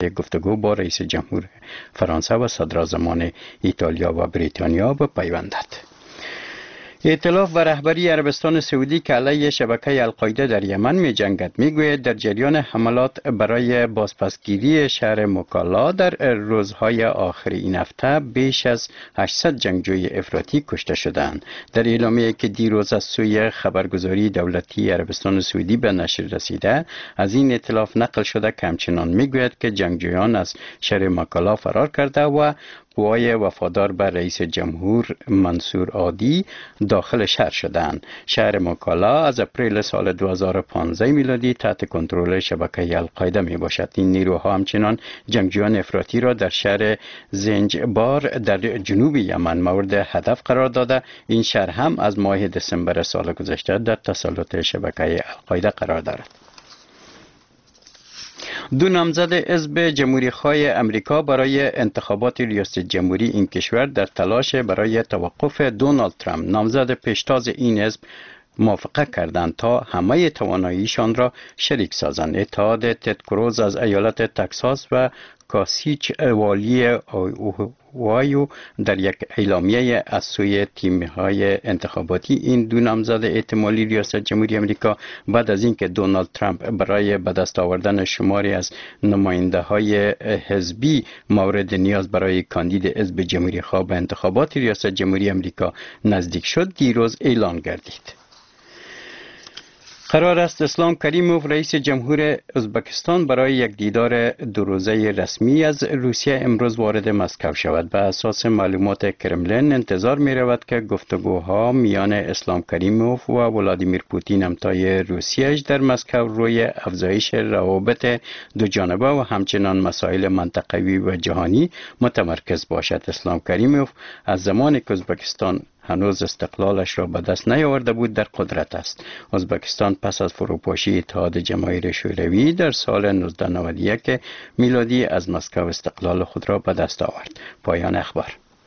گفتگو با رئیس جمهور فرانسه و صدراعظمان ایتالیا و بریتانیا بپیوندد. ائتلاف و رهبری عربستان سعودی که علیه شبکه القاعده در یمن می جنگد می گوید در جریان حملات برای بازپسگیری شهر موکالا در روزهای آخر این هفته بیش از 800 جنگجوی افراطی کشته شدند. در اعلامیه‌ای که دیروز از سوی خبرگزاری دولتی عربستان سعودی به نشر رسیده از این ائتلاف نقل شده که همچنان می گوید که جنگجویان از شهر موکالا فرار کرده و قوای وفادار به رئیس جمهور منصور هادی داخل شهر شدند. شهر موکالا از اپریل سال 2015 میلادی تحت کنترل شبکه القاعده می باشد. این نیروها همچنان جنگجویان افراطی را در شهر زنجبار در جنوب یمن مورد هدف قرار داده. این شهر هم از ماه دسامبر سال گذشته در تسلط شبکه القاعده قرار دارد. دو نامزد حزب جمهوری‌خواه امریکا برای انتخابات ریاست جمهوری این کشور در تلاش برای توقف دونالد ترامپ نامزد پیشتاز این حزب موافقه کردند تا همه تواناییشان را شریک سازند. اتحاد تد کروز از ایالت تگزاس و کاسیچ والی اوهایو در یک اعلامیه از سوی تیم‌های انتخاباتی این دو نامزد احتمالی ریاست جمهوری امریکا بعد از اینکه دونالد ترامپ برای به دست آوردن شماری از نماینده‌های حزبی مورد نیاز برای کاندید حزب جمهوری‌خواه به انتخابات ریاست جمهوری امریکا نزدیک شد دیروز اعلان گردید. قرار است اسلام کریموف رئیس جمهور ازبکستان برای یک دیدار دو روزه رسمی از روسیه امروز وارد مسکو شود. به اساس معلومات کرملین انتظار می رود که گفتگوها میان اسلام کریموف و ولادیمیر پوتین همتای روسیه در مسکو روی افزایش روابط دو جانبه و همچنان مسائل منطقوی و جهانی متمرکز باشد. اسلام کریموف از زمانی که ازبکستان هنوز استقلالش را به دست نیاورده بود در قدرت است. ازبکستان پس از فروپاشی اتحاد جماهیر شوروی در سال 1991 میلادی از مسکو استقلال خود را به دست آورد. پایان اخبار.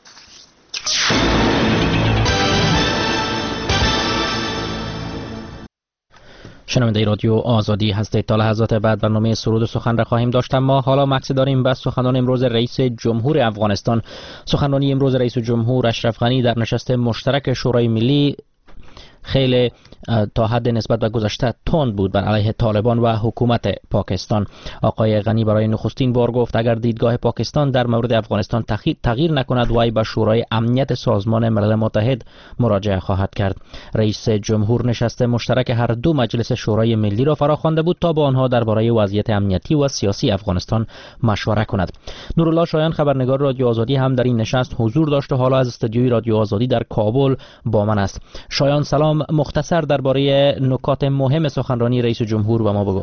شنونده رادیو آزادی هستید. تا لحظات بعد برنامه سرود و سخن را خواهیم داشت، اما حالا مکس داریم به سخنان امروز رئیس جمهور افغانستان. سخنرانی امروز رئیس جمهور اشرف غنی در نشست مشترک شورای ملی خیلی تا حد نسبت به گذشته تند بود بر علیه طالبان و حکومت پاکستان. آقای غنی برای نخستین بار گفت اگر دیدگاه پاکستان در مورد افغانستان تغییر نکند وی به شورای امنیت سازمان ملل متحد مراجعه خواهد کرد. رئیس جمهور نشست مشترک هر دو مجلس شورای ملی را فراخوانده بود تا با آنها درباره وضعیت امنیتی و سیاسی افغانستان مشوره کند. نورالله شایان خبرنگار رادیو آزادی هم در این نشست حضور داشت و حالا از استودیوی رادیو آزادی در کابل با من است. شایان سلام، مختصر درباره نکات مهم سخنرانی رئیس جمهور و ما بگو.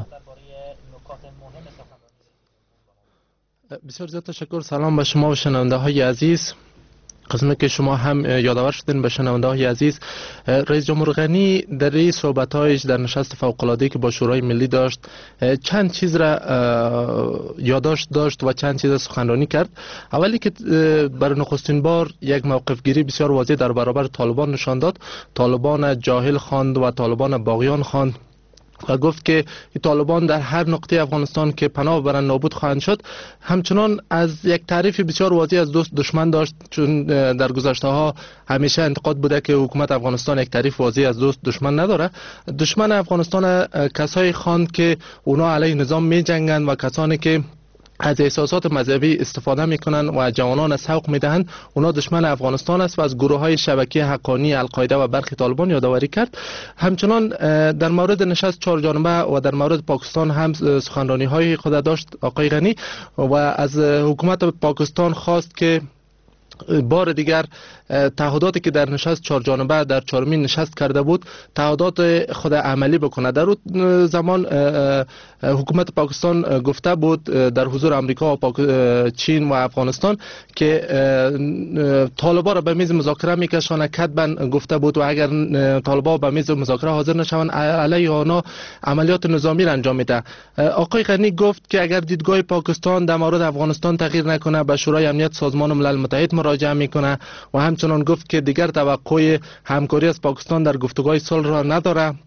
بسیار زیاد تشکر. سلام به شما و شنونده های عزیز. قسمی که شما هم یادآور شدین به شنونده های عزیز، رئیس جمهور غنی در این صحبت‌هایش در نشست فوق‌العاده‌ای که با شورای ملی داشت چند چیز را یادداشت داشت و چند چیز سخنرانی کرد. اولی که برای نخستین بار یک موقف گیری بسیار واضح در برابر طالبان نشان داد. طالبان جاهل خواند و طالبان باغیان خواند و گفت که این طالبان در هر نقطه افغانستان که پناه برن نابود خواهند شد. همچنان از یک تعریف بسیار واضح از دوست دشمن داشت، چون در گذشته ها همیشه انتقاد بوده که حکومت افغانستان یک تعریف واضح از دوست دشمن نداره. دشمن افغانستان کسایی خواند که اونا علیه نظام می جنگند و کسانی که از احساسات مذهبی استفاده میکنن و جوانان سوق میدهند اونا دشمن افغانستان است و از گروه های شبکه حقانی القاعده و برخی طالبان یادآوری کرد. همچنان در مورد نشست چهار جانبه و در مورد پاکستان هم سخنرانی های خود داشت آقای غنی و از حکومت پاکستان خواست که بار دیگر تعهداتی که در نشست چهار جانبه در چهارمین نشست کرده بود تعهدات خود عملی بکنه. در اون زمان حکومت پاکستان گفته بود در حضور امریکا و چین و افغانستان که طالبان را به میز مذاکره میکشانه. کتبا گفته بود و اگر طالبان به میز مذاکره حاضر نشوند علیه آنها عملیات نظامی را انجام میده. آقای غنی گفت که اگر دیدگاه پاکستان در مورد افغانستان تغییر نکنه به شورای امنیت سازمان ملل متحد مراجعه میکنه و همچنان گفت که دیگر توقع همکاری از پاکستان در گفتگوهای صلح را نداره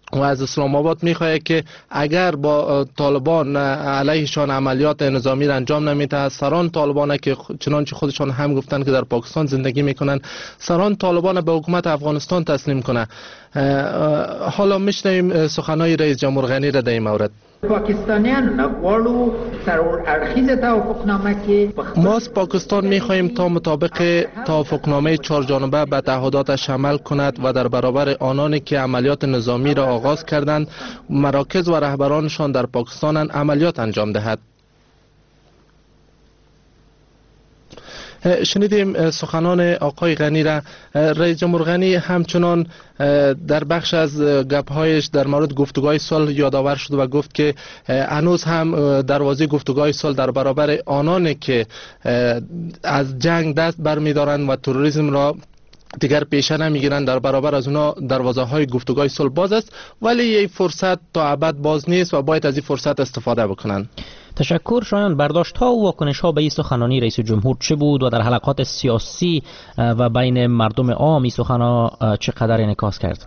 و از اسلام آباد میخواهد که اگر با طالبان علیهشان عملیات نظامی را انجام نمیده، سران طالبان که چنانچه خودشان هم گفتن که در پاکستان زندگی میکنن، سران طالبان به حکومت افغانستان تسلیم کنه. حالا میشنویم سخنهای رئیس جمهور غنی را در این مورد. پاکستانیان نغواړو سرور اړخیزه توافقنامه کې ما از پاکستان میخواهیم تا مطابق توافقنامه 4 جانبه به تعهداتش عمل کند و در برابر آنانی که عملیات نظامی را آغاز کردند، مراکز و رهبرانشان در پاکستان عملیات انجام دهد. شنیدیم سخنان آقای غنی را. رئیس جمهور غنی همچنان در بخش از گپ‌هایش در مورد گفتگوهای صلح یادآور شد و گفت که هنوز هم دروازه گفتگوهای صلح در برابر آنانی که از جنگ دست برمی‌دارند و تروریسم را دیگر پیشه نمیگیرند، در برابر از اونا دروازه های گفتگوهای صلح باز است، ولی این فرصت تا ابد باز نیست و باید از این فرصت استفاده بکنند. تشکر. شایان، برداشت ها و واکنش ها به این سخنانی رئیس جمهور چه بود و در حلقات سیاسی و بین مردم عام این سخنان چقدر انعکاس کرد؟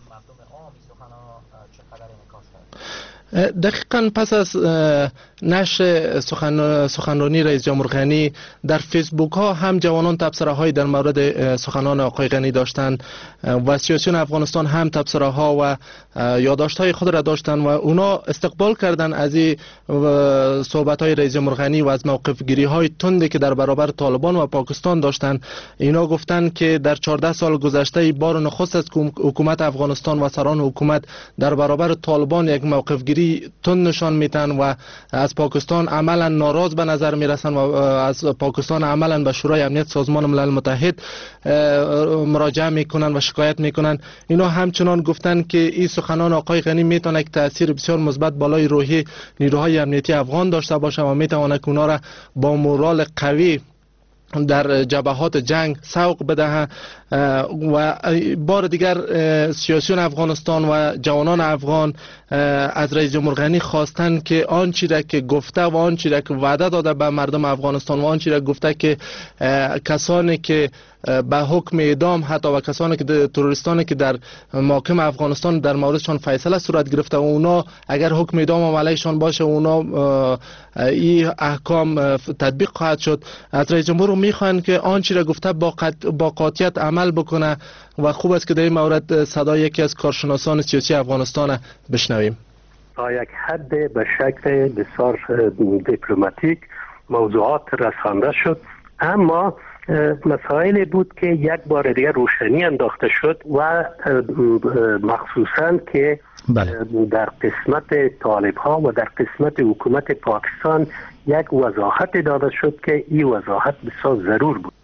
دقیقاً پس از نشر سخنرانی رئیس جمهور غنی در فیسبوک ها هم جوانان تبصره های در مورد سخنان آقای غنی داشتند و سیاسیون افغانستان هم تبصره ها و یادداشت های خود را داشتند و اونا استقبال کردند از این صحبت های رئیس جمهور غنی و از موقف گیری های تندی که در برابر طالبان و پاکستان داشتند. اینا گفتند که در 14 سال گذشته بار نخست است که حکومت افغانستان و سران حکومت در برابر طالبان یک موقف گیری تند نشان میدن و از پاکستان عملا ناراض به نظر میرسن و از پاکستان عملا به شورای امنیت سازمان ملل متحد مراجعه میکنن و شکایت میکنن. اینا همچنان گفتن که این سخنان آقای غنی میتونه که تاثیر بسیار مثبت بالای روحی نیروهای امنیتی افغان داشته باشه و میتونه که اونا را با مورال قوی در جبهات جنگ سوق بدهد و بار دیگر سیاسیون افغانستان و جوانان افغان از رئیس جمهور غنی خواستند که آنچه را که گفته و آنچه را که وعده داده به مردم افغانستان و آنچه را گفته که کسانی که به حکم اعدام حتی و کسانی که تروریستانی که در محاکم افغانستان در موردشان فیصله صورت گرفته و اونا اگر حکم اعدام علیشان باشه اونا این احکام تطبیق خواهد شد، از رئیس جمهور میخوان که آنچه را گفته با قاطعیت عمل بکنه و خوب است که در این مورد صدای یکی از کارشناسان سیاسی افغانستان بشنویم. تا یک حد به شکل بسیار دیپلماتیک موضوعات رسانده شد، اما مسائل بود که یک بار دیگر روشنی انداخته شد و مخصوصا که در قسمت طالب ها و در قسمت حکومت پاکستان یک وضاحت داده شد که این وضاحت بسیار ضرور بود.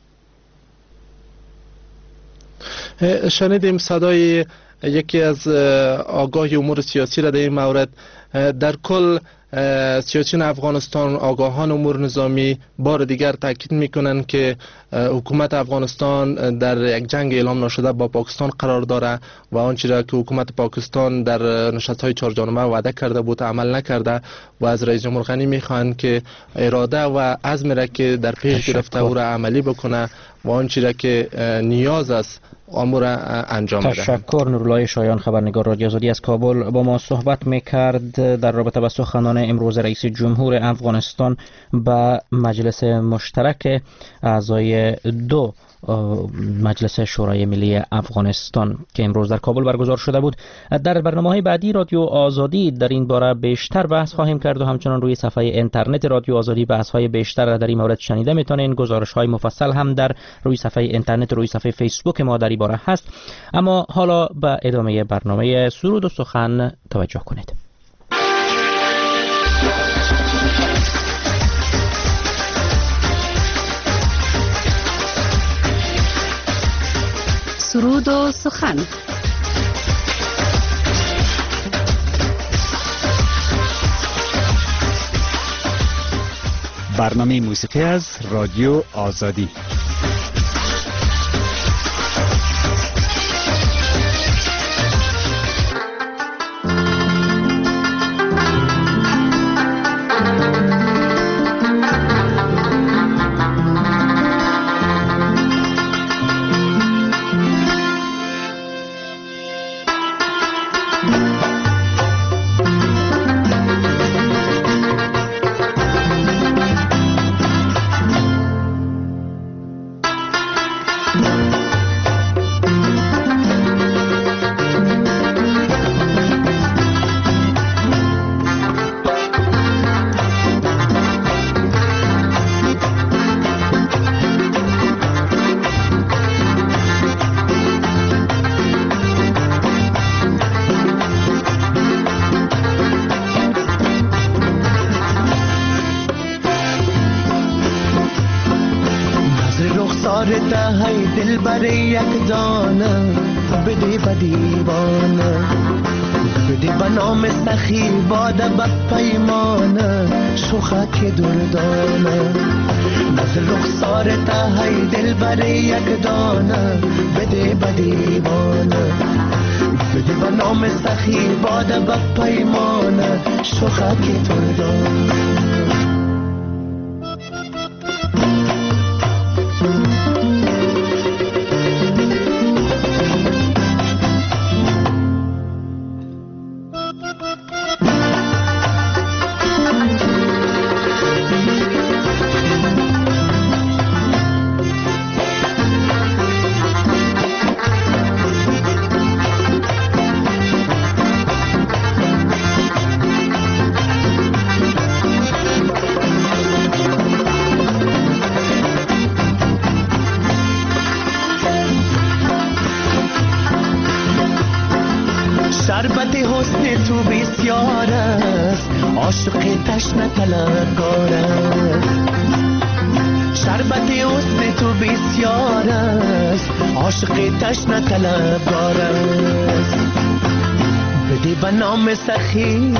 شنیدیم صدای یکی از آگاهی امور سیاسی را در این مورد. در کل سیاسیون افغانستان، آگاهان امور نظامی بار دیگر تاکید میکنند که حکومت افغانستان در یک جنگ اعلام نشده با پاکستان قرار داره و آنچه را که حکومت پاکستان در نشست‌های 4 جانبه وعده کرده بود عمل نکرده و از رئیس جمهور غنی میخواهند که اراده و عزم را که در پیش گرفته او را عملی بکنه و آنچه را که نیاز است امور انجام بده. تشکر. نورالله شایان، خبرنگار رادیو آزادی از کابل، با ما صحبت میکرد در رابطه با سخنان امروز رئیس جمهور افغانستان به مجلس مشترک اعضای 2 مجلس شورای ملی افغانستان که امروز در کابل برگزار شده بود. در برنامه‌های بعدی رادیو آزادی در این باره بیشتر بحث خواهیم کرد و همچنان روی صفحه اینترنت رادیو آزادی بحث‌های بیشتر در این مورد شنیده میتونین. گزارش‌های مفصل هم در روی صفحه اینترنت و روی صفحه فیسبوک ما در این باره هست. اما حالا به ادامه برنامه سرود و سخن توجه کنید. سرود و سخن. برنامه موسیقی از رادیو آزادی. رخسارت های دل بر یک دانه بده به دیوانه بده به نام سخی باده به پیمانه شوخک دردانه از رخسارت های دل بر یک دانه بده به دیوانه بده به نام سخی باده به پیمانه شوخک دردانه شربت حسن تو بسیار است عاشق تشنه طلبکار است شربت حسن تو بسیار است عاشق تشنه طلبکار است بده به نام سخی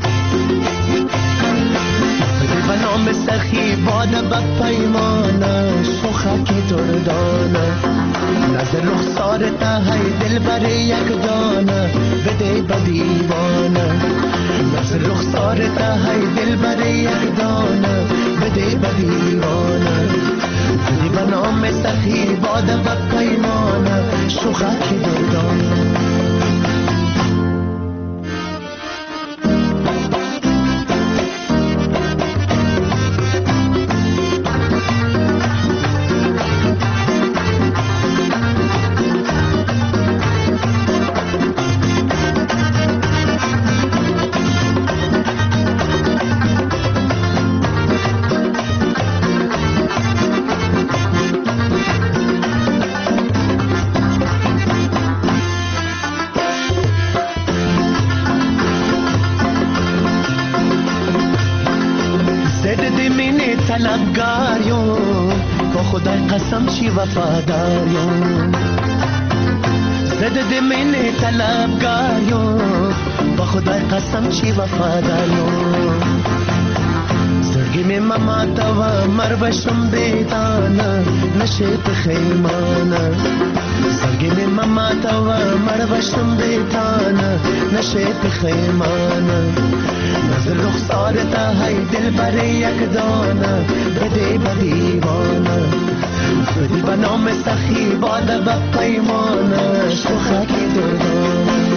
بده به نام سخی باده به پیمانه شوخک دردانه نظر رخسارت های دل بر یک دانه بده به دیوانه نظر رخسارت های دل بر یک دانه بده به دیوانه بده به نام سخی باده به پیمانه شوخک دردانه طلبگاریم با خدای قسم چی وفاداریم زده دمین طلبگاریم با خدای قسم چی وفاداریم زرگیم مماتا و مروشم بیدانه نشید خیمانه زرگیم مماتا و مروشم بیدانه نشید خیمانه نظر رخسارت های دل بر یک دانه بده به دیوانه بده به نام سخی باده به پیمانه شوخک دردانه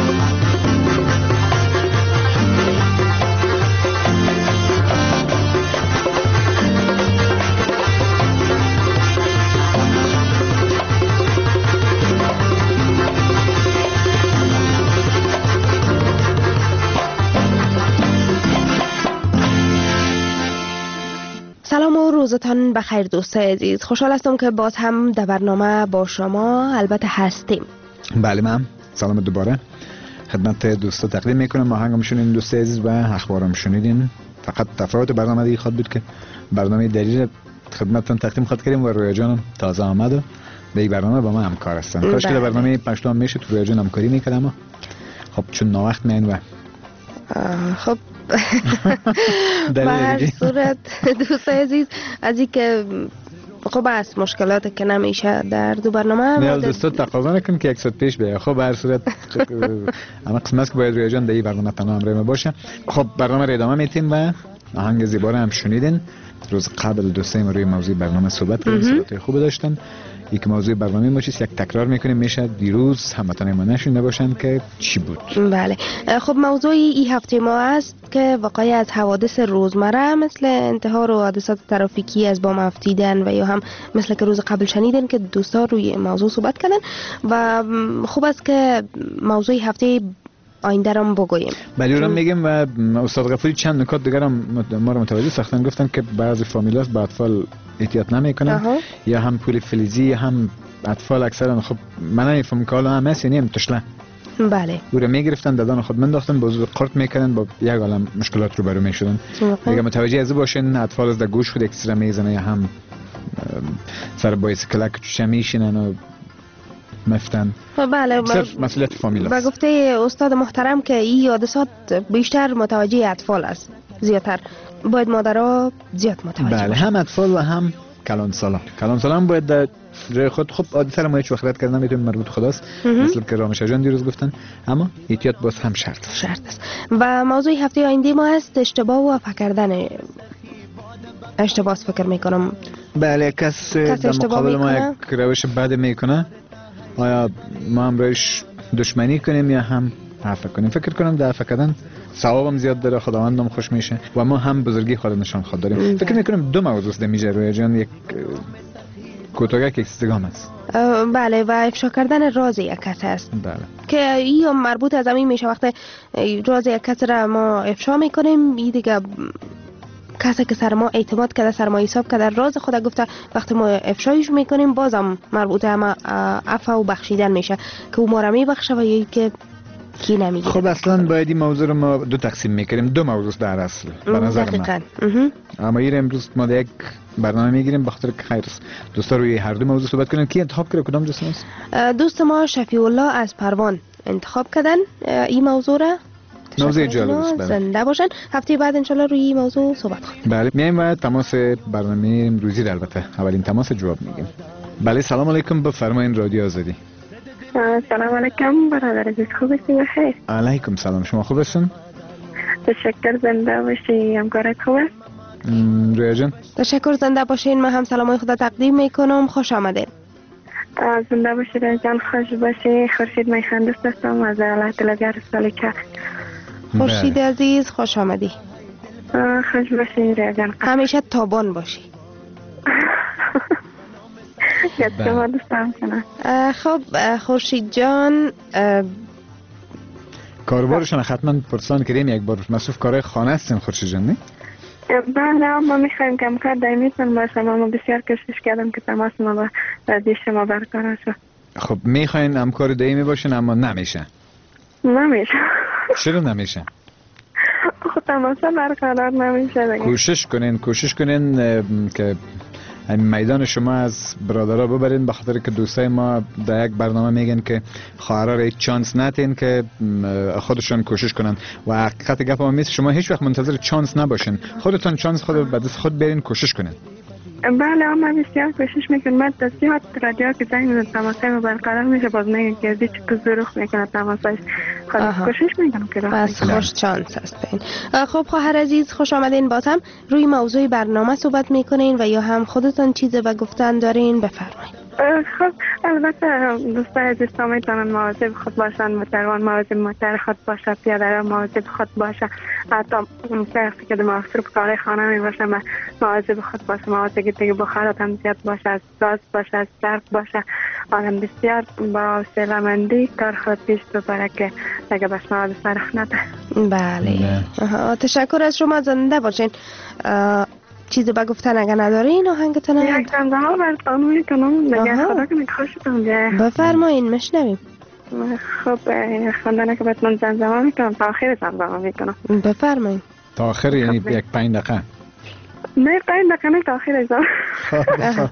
سلام و روزتان بخیر دوستای عزیز. خوشحال هستم که باز هم در برنامه با شما البته هستیم. بله مام، سلام دوباره خدمت دوستا تقدیم میکنم. آهنگم شنیدین دوستای عزیز و اخبارم شنیدین. فقط تفاوت برنامه دیگه خواهد بود که برنامه دلیل خدمتتون تقدیم خواهد کردیم و رویا جانم تازه آمده به این برنامه با ما همکار هستن. کاش که برنامه پشتم میشه تو رویا جان همکاری میکردم. خب چون ناوقت میاین و خب به هر صورت دوستای عزیز از این که خب است مشکلات که نمیشه در دو برنامه نه دوستا تقاضا نکن که یک ساعت پیش بیاد. خب به هر صورت اما قسمت است که باید روی جان در این برنامه تنها همراه ما باشه. خب برنامه رو ادامه میتیم و آهنگ زیبا هم شنیدین. روز قبل دوستای ما روی موضوع برنامه صحبت کردیم، صحبت خوب داشتن. یک موضوع برنامه ما چیست یک تکرار میکنیم میشه دیروز هموطنان ما نشینده باشن که چی بود. بله خب موضوع این هفته ما است که وقایع از حوادث روزمره مثل انتحار و حادثات ترافیکی از بام افتیدن و یا هم مثل که روز قبل شنیدن که دوستا روی موضوع صحبت کردن و خوب است که موضوع هفته آینده رو بگوییم. بله رو میگیم و استاد غفوری چند نکات دیگر هم ما رو متوجه ساختن. گفتن که بعضی فامیل‌ها با اطفال احتیاط نمیکنن یا هم پول فلزی یا هم اطفال اکثرا خب من نمیفهمم که حالا هم هست یعنی هم تشله. بله او رو میگرفتن دادن خود من داختن با قرط میکنن با یک عالم مشکلات رو برو میشدن. دیگه متوجه از باشین اطفال از در گوش خود اکسترا میزنه یا هم سر بایسکلک چوشه میشینن و مفتن. بله، صرف مسئولیت فامیل است. به گفته استاد محترم که این حادثات بیشتر متوجه اطفال است، زیادتر باید مادرها زیاد متوجه بله باشن. هم اطفال و هم کلانسالان هم باید در جای خود. خب حادثه رو ما هیچ وقت رد کردن نمیتونیم، مربوط خداست، مثل که رامش جان دیروز گفتن، اما احتیاط باز هم شرط است. و موضوع هفته آینده ما است اشتباه و فکردن. اشتباه فکر میکنم. بله، کس در مقابل ما یک روش بد میکنه، آیا ما هم روش دشمنی کنیم یا هم عفو کنیم؟ فکر کنم در عفو کردن ثوابم زیاد داره، خداوندم خوش میشه و ما هم بزرگی خود نشان خود داریم. فکر میکنم دو موضوع است میشه روی جان، یک کوتاهک، یک استگام است. بله، و افشا کردن راز یک کس است. بله، که این مربوط از همین میشه. وقتی راز یک کس را ما افشا میکنیم، این دیگه کسی که سر ما اعتماد کرده، سر ما حساب کرده، راز خود گفته، وقتی ما افشایش میکنیم بازم مربوطه اما عفو و بخشیدن میشه که او ما را میبخشه و یکی که کی نمیگه. خب اصلا باید این موضوع رو ما دو تقسیم میکنیم، دو موضوع در اصل به نظر من. اما این امروز ما یک برنامه میگیریم بخاطر که خیر است دوستا روی هر دو موضوع صحبت کنن. کی انتخاب کرده؟ کدام دوست است؟ دوست ما شفیع الله از پروان انتخاب کردن این موضوع را. موضوع جالب است. زنده باشن. هفته بعد انشالله روی این موضوع صحبت کنیم. بله، میایم و تماس برنامه امروزی در البته اولین تماس جواب میگیم. بله، سلام علیکم، بفرمایید رادیو آزادی. سلام علیکم برادر عزیز، خوب هستی؟ بخیر. علیکم سلام، شما خوب هستین؟ تشکر، زنده باشی. همکارت خوبه؟ رویا جان تشکر، زنده باشین. من هم سلامای خدا تقدیم میکنم. خوش آمدین. زنده باشی رویا جان، خوش باشی. خورشید میخان دوست هستم از الله تلگار سالیکا. خورشید عزیز خوش آمدی. خوش باشی رویا جان، همیشه تابان باشی. خب خورشید جان، کاربارشان حتما پرسان کردیم یک بار، مصروف کارهای خانه هستین خورشید جان؟ نه بله، ما میخوایم کار دائمیتون باشه. ما بسیار کوشش کردم که تماس ما با رادیو شما برقرار شد. خب میخواین همکار دائمی باشین اما نمیشه. چرا نمیشه؟ خب تماس برقرار نمیشه. کوشش کنین که میدان شما از برادرها ببرین، به خاطر که دوستای ما در یک برنامه میگن که خواهرها یک چانس ندین که خودشون کوشش کنن و حقیقت گپ ما میست شما هیچ وقت منتظر چانس نباشین، خودتون چانس خود به دست خود برین، کوشش کنین. بله، ما بسیار کوشش میکنم. من دستیات رادیو که زنگ تماسای ما برقرار میشه، باز میگن که ازی چه ظروف میکنه تماسایش. کوشش میکنم که بس خوش چانس هست بین. خب خواهر عزیز خوش آمدین. باز هم روی موضوع برنامه صحبت میکنین و یا هم خودتون چیزی به گفتن دارین؟ بفرمایید. خب البته دوستای عزیز میتونن مواظب خود باشن، متروان مواظب موتر خود باشه، پیاده رو مواظب خود باشه، حتی اون وقتی که مصروف کار خانه می باشه مواظب خود باشه، مواظب که بخارات هم زیاد باشه، از گاز باشه، از برق باشه. آدم بسیار با حوصله‌مندی کار خود پیش ببره که دیگه بس مواد سرخ نده. بله، تشکر از شما، زنده باشین. چیزی با گفتن اگه ندارین آهنگتون یک زنده برتان میکنم دیگه. خدا کنه خوشتون بیایه. بفرمایین مشنویم. خب خواندنه که باید من زنده میکنم تا آخر زنده میکنم. بفرمایین. تا آخر یعنی یک 5 دقیقه؟ نه 5 دقیقه نه، تا آخر زنده.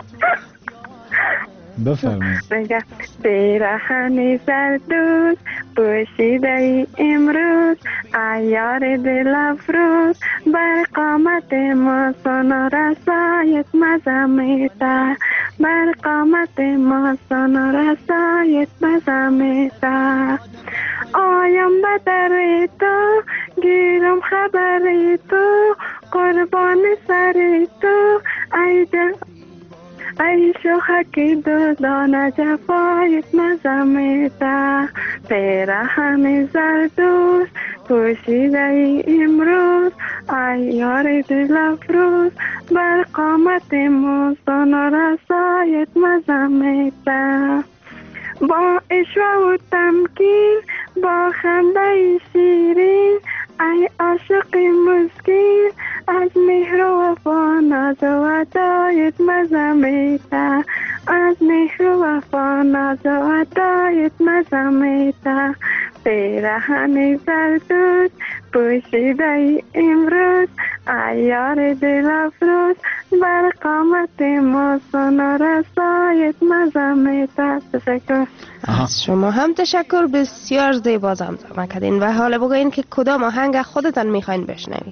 بفرمایید. بگه پیراهن زردوز پوشیده ای امروز، عیار دل افروز، بر قامت ما سونا رسایت مزمیتا، بر قامت ما سونا رسایت مزمیتا. آیم به در تو گیرم خبر تو، قربان سر تو ای دل، ای شوخکی دو دانه جفایت مزمیتا. پیراهن زردوز پوشیده ای امروز، عیار دل افروز، بر قامت موزون رسایت مزمیتا. با اشوه و تمکین، با خنده شیرین، ای عاشق مسکین، از مهر و وفا ناز و عطایت مزمیتا، از مهر و وفا ناز و عطایت مزمیتا. پیراهن زردوز پوشیده امروز عیار دل افروز بر قامت ما سنا رسایت مزمت. تشکر. از شما هم تشکر، بسیار زیبا زمزمه کردین. و حالا بگوین که کدام آهنگ خودتان میخواین بشنوید؟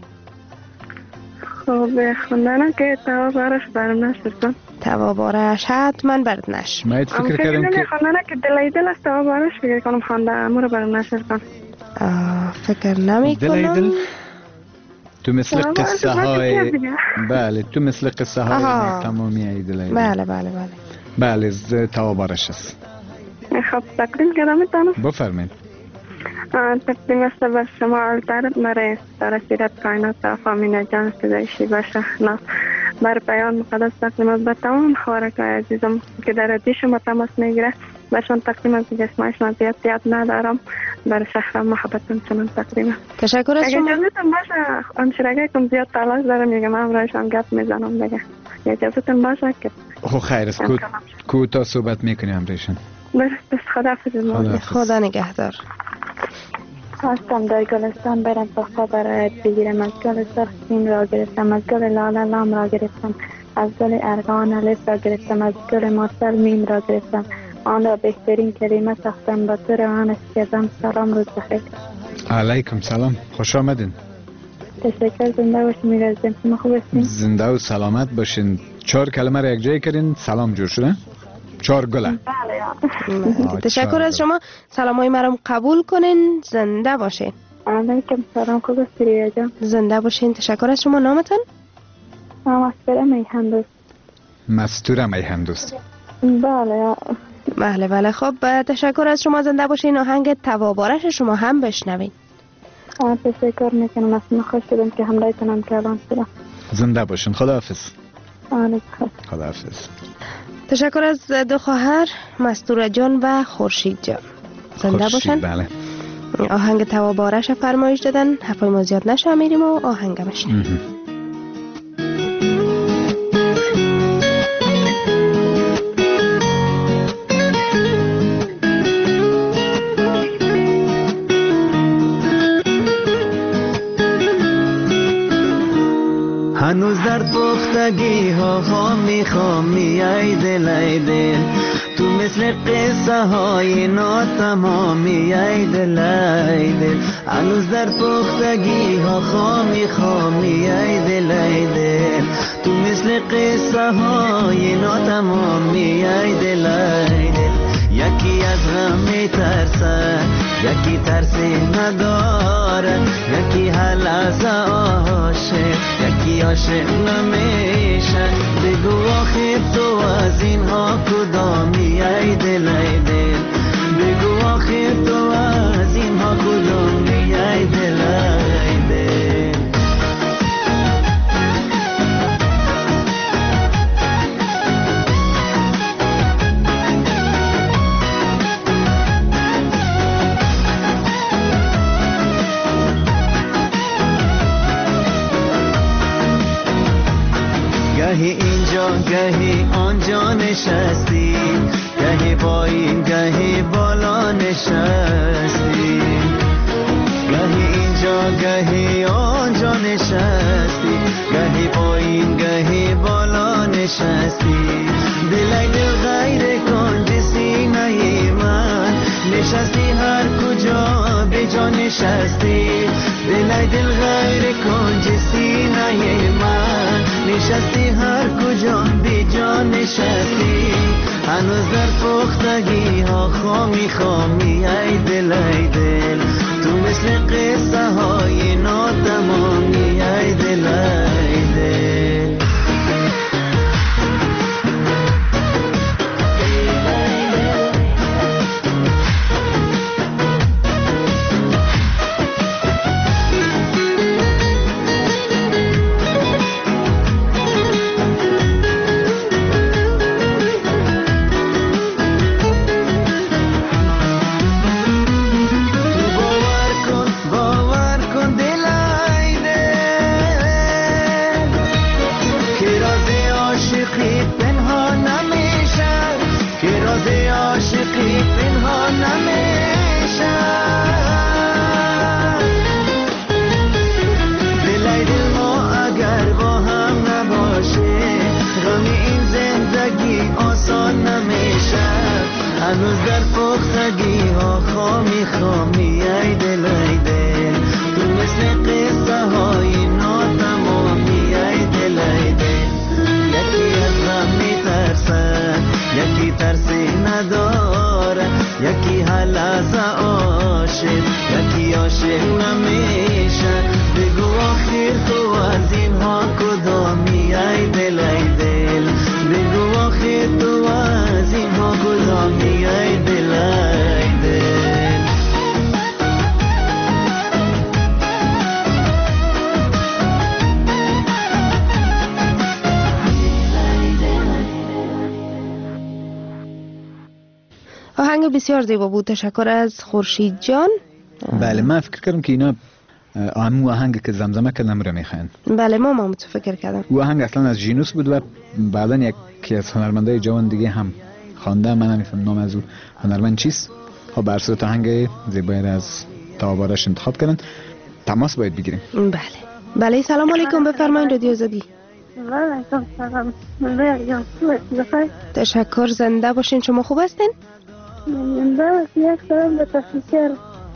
خب خوندنه که توابارش برم نشر کن. توابارش حتما برد نشر. من فکر کردم که خوندنه که دلی دل است توابارش فکر کنم خونده امو رو برم نشر کن. فکر نمی کنم. تو مثل قصه های بله تو مثل قصه های تمامی ایدل. بله بله بله بله توابارش است. خب تقدیم کردم میتونم؟ بفرمایید. تقدیم است بر شما الطرب مرای ستاره سیرت کائنات افامین جان سزایشی باشه ناس بر بیان مقدس تقدیم است به تمام خوارکای عزیزم که در ردی شما تماس میگیره برشان تقدیم است که جسمایشان زیاد ندارم بر شهر محبتون چنان تقدیم است. تشکر از شما. اگه اجازتون باشه همشرگه کم زیاد تلاش دارم میگم من برایشان گپ میزنم دیگه اجازتون باشه که خب خیر است کوتاه صحبت میکنیم همراهشان. بس خداحافظ. خدا نگهدار. خواستم در گلستان برم با خبرت بگیرم از گل سرخین را گرفتم از گل لاله لام را گرفتم از گل ارغان الف را گرفتم از گل مرسل میم را گرفتم آن را بهترین کلمه ساختم با طور آن است که سلام روز بخیر. علیکم سلام خوش آمدین. تشکر. زنده باشین میرزیم. شما خوب هستین؟ زنده و سلامت باشین. 4 کلمه را یک جای کردین سلام جور شده؟ 4 گله. بله. تشکر از شما. سلام های مرام قبول کنین. زنده باشین. علیکم سلام. خوب هستی جان؟ زنده باشین. تشکر از شما. نامتان؟ مستوره میهندوست. مستوره میهندوست. بله بله بله. خب تشکر از شما. زنده باشین. آهنگ توابارش شما هم بشنوین. تشکر میکنم. از شما خوش شدم که همراهتونم کردم. زنده باشین. خداحافظ. خداحافظ. تشکر از دو خواهر مستوره جان و خورشید جان. زنده باشن. بله. آهنگ توابارش فرمایش دادن. حرفای ما زیاد نشه میریم و آهنگ بشنویم. هنوز در پختگی ها میخوام ای دل تو مثل قصه های ناتمامی ای دل هنوز در پختگی ها میخوام ای دل تو مثل قصه های ناتمامی ای دل یکی از غم میترسه یکی ترسی نداره یکی هر لحظه عاشق یکی عاشق نمیشه بگو آخه تو از اینها کدامی ای دل بگو آخه تو از اینها کدامی ای دل گهی اینجا گهی آنجا نشستی گهی پایین گهی بالا نشستی گهی اینجا گهی آنجا نشستی گهی پایین گهی بالا نشستی دل غیر کن سینه من نشستی هر کجا به جا نشستی دل غیر کن سینه من نشستی هر کجا بی جان نشستی هنوز در پختگی ها خامی ای دل تو مثل قصه های ناتمامی ای دل باور کن دل هنوز در پختگی ها خامی خامی ای دل ای دل تو مثل قصه های ناتمامی ای دل ای دل یکی از غم میترسد یکی ترسی نداره یکی حل از عاشق یکی عاشق نمیشه بگو آخر تو از اینها کدامی ای دل ای دل بگو آخر تو از اینها کدامی ای دل ای دل آهنگ بسیار زیبا بود. تشکر از خورشید جان. بله من فکر کردم که اینا همون آهنگ که زمزمه کردم رو میخواین. بله ما فکر کردم او آهنگ اصلا از ژینوس بود و بعدا یکی از هنرمندای جوان دیگه هم خوانده. من نمیفهم نام از او هنرمند چیست. خب بر صورت آهنگ زیبایی از تابارش انتخاب کردن. تماس باید بگیریم. بله سلام علیکم بفرمایید رادیو آزادی. علیکم سلام. تشکر زنده باشین. شما خوب هستین؟ من یک سلام به تفکر.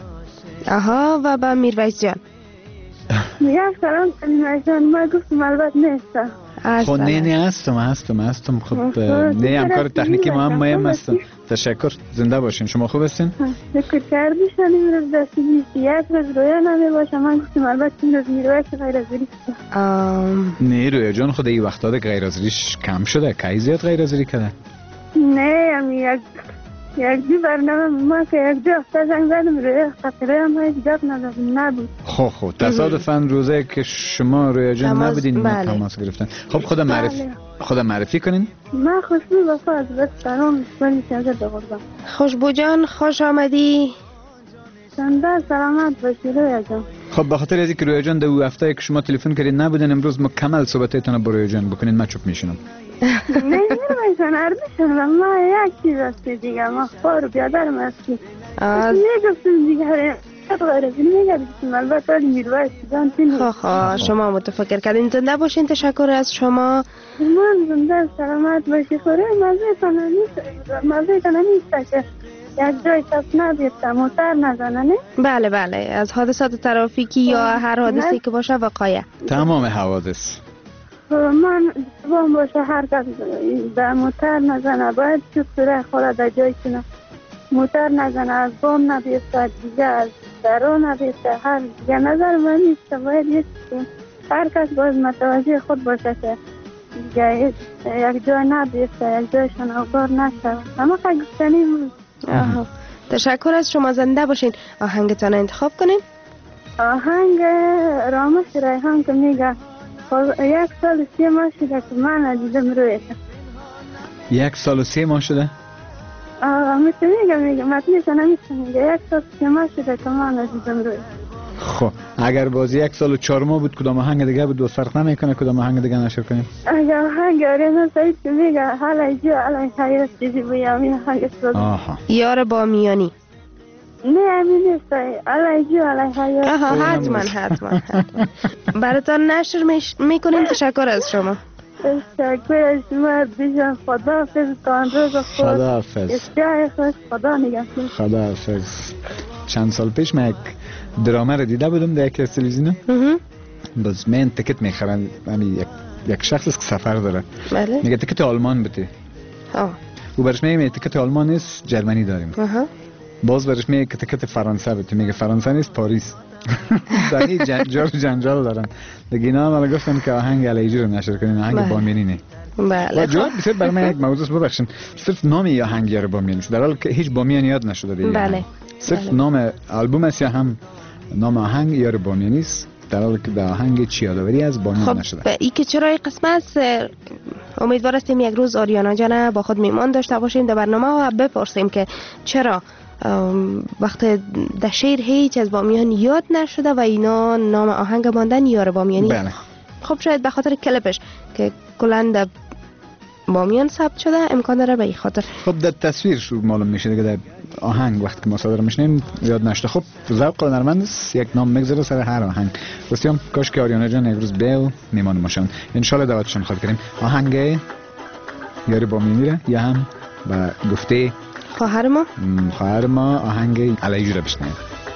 آها و با میرویس جان. یک سلام به میرویس جان. ما گفتم البته نیستم. خب نه هستم. خب نه همکار تکنیکی ما هم مهم هستم. تشکر زنده باشین. شما خوب هستین؟ فکر کردیش امروز دستی نیست. یک روز رویا نمی باشه. من گفتم البته این روز میرویس غیر از ریش. نه رویا جان خود این وقتا غیر از ریش کم شده. کی زیاد غیر از ریش کرده؟ نه یک دی برنامه ما که یک دی هفته زنگ زدم روی خطره هم هیچ جاب نبود. خب تصادفاً روزه که شما روی جان نبودین تماس گرفتن. خب خدا معرفی کنین. من خوشبو وفا از بس سلام ولی چنزه بگردم. خوشبو جان خوش آمدی. چنده سلامت باشی روی جان. خب بخاطر از اینکه روی جان دو هفته که شما تلفن کردین نبودن امروز مکمل صحبتتون با روی جان بکنین. من چوب میشینم. نه میرمایشان اردشان و ما یک چیز هستی دیگه ما خبار بیادرم هستی میگفتم دیگه غیر از این میگفتم البته میرویس جان تینی. شما متفکر کردین. زنده باشین. تشکر از شما. من زنده سلامت باشی. خوره مزه کنه نیست که یک جای شب نبیرته موتر نزنه نه؟ بله از حادثات ترافیکی یا هر حادثی که باشه وقایع تمام حوادث من بام باشه هر کس در موتر نزنه باید چطوره خورا در جای کنه موتر نزنه از بام نبیسته دیگه از درو نبیسته هر دیگه نظر من نیست باید هر کس باید متوجه خود باشه که دیگه یک جای نبیسته یک جای شناگار نشه اما که گفتنی تشکر از شما. زنده باشین. آهنگتان انتخاب کنین. آهنگ رامش ریحان که میگه 1 سال و 3 ماه شده که من ندیدم رویش. 1 سال و 3 ماه شده؟ میگه مطمیش نمیشه 1 سال و 3 ماه شده که من ندیدم رویش. خب اگر بازی 1 سال و 4 ماه بود کدام آهنگ دیگه بود دوست فرق نمیکنه کدام آهنگ دیگه نشر کنیم؟ اگر آهنگ آریانا سعید که میگه حالا جو علی حیات چیزی بیامی آهنگ ساز یار با میانی. نه همین نیست علی جو علی حیات. حتما براتان نشر میکنیم. تشکر از شما. تشکر از شما بیشتر. خداحافظ تا روز خود. خداحافظ. خدا نگهدار. خداحافظ. چند سال پیش من یک دراما رو دیده بودم در یک از تلویزیون. باز من تکت میخرن یک شخص که سفر داره میگه تکت آلمان بده و برش میگه تکت آلمان نیست جرمنی داریم. باز برش میگه که تکت فرانسه بده میگه فرانسه نیست پاریس. دقیقی جنجال دارن دیگه اینا هم گفتن که آهنگ علیجی رو نشر کنین آهنگ بامیانی نه. بله جواب بسید برای من یک موضوع ببخشین صرف نام یه آهنگ یار بامیانی در حال که هیچ بامیانی یاد نشده دیگه. بله صرف نام آلبوم است یا هم نام آهنگ یار بامیانی است در حالی که در آهنگ چی یادآوری از بامیان نشده. خب این که چرا این قسمت امیدوار هستیم یک روز آریانا جان با خود میمان داشته باشیم در برنامه و بپرسیم که چرا وقت در شعر هیچ از بامیان یاد نشده و اینا نام آهنگ ماندن یار بامیانی. بله. خب شاید به خاطر کلپش که کلاً در بامیان ثبت شده امکان داره به این خاطر. خب در تصویر شو معلوم میشه دیگه در آهنگ وقتی که ما صادر میشنیم یاد نشده. خب ذوق هنرمند است یک نام میگذاره سر هر آهنگ. گفتم کاش که آریانا جان یک روز بیا و میمان ماشون ان شاء الله دعوتشون خواهد کردیم. آهنگ یاری بامیانی را یا هم با گفته خواهر ما آهنگ علیجو رو بشنویم.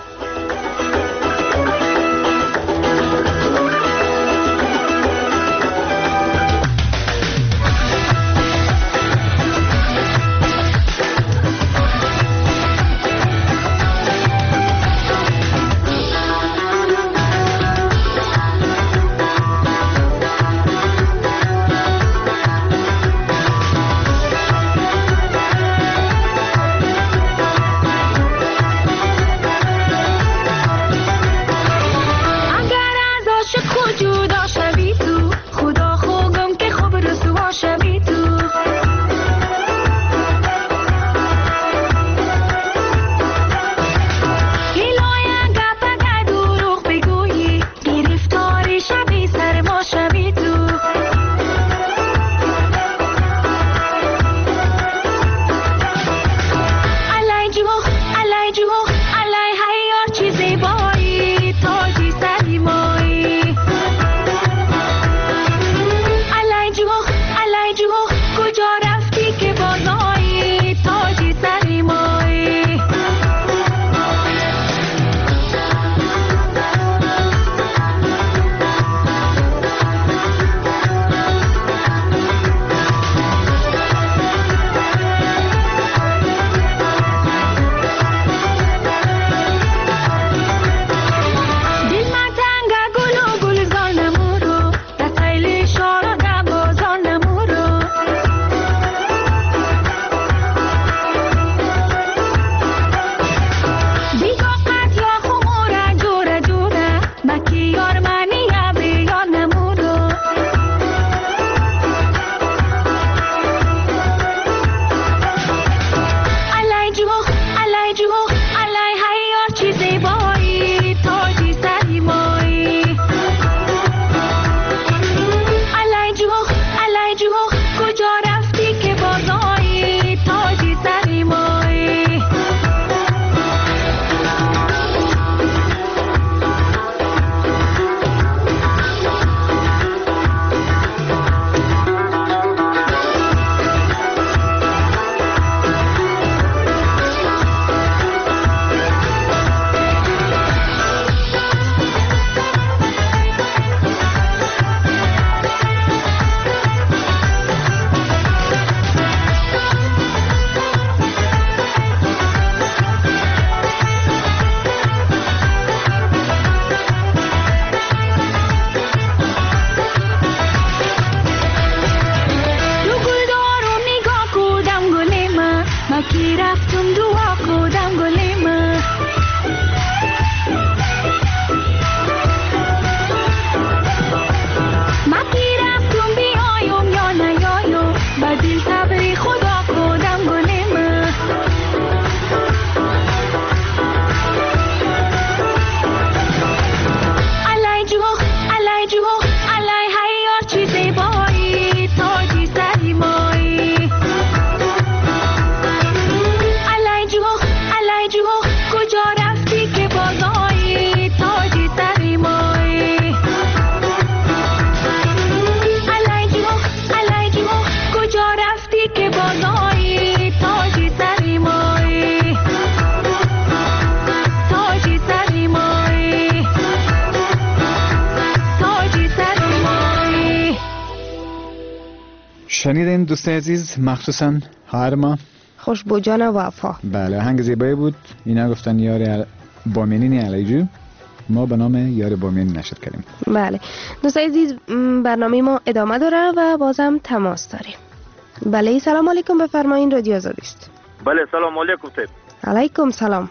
شنیدین دوست عزیز، مخصوصا خواهر ما خوشبو جان وفا. بله، آهنگ زیبایی بود. اینا گفتن یار بامینی علیجو، ما به نام یار بامینی نشد کردیم. بله دوست عزیز، برنامه ما ادامه داره و بازم تماس داریم. بله سلام علیکم، بفرمایین، رادیو آزادی است. بله سلام علیکم صاحب. علیکم سلام.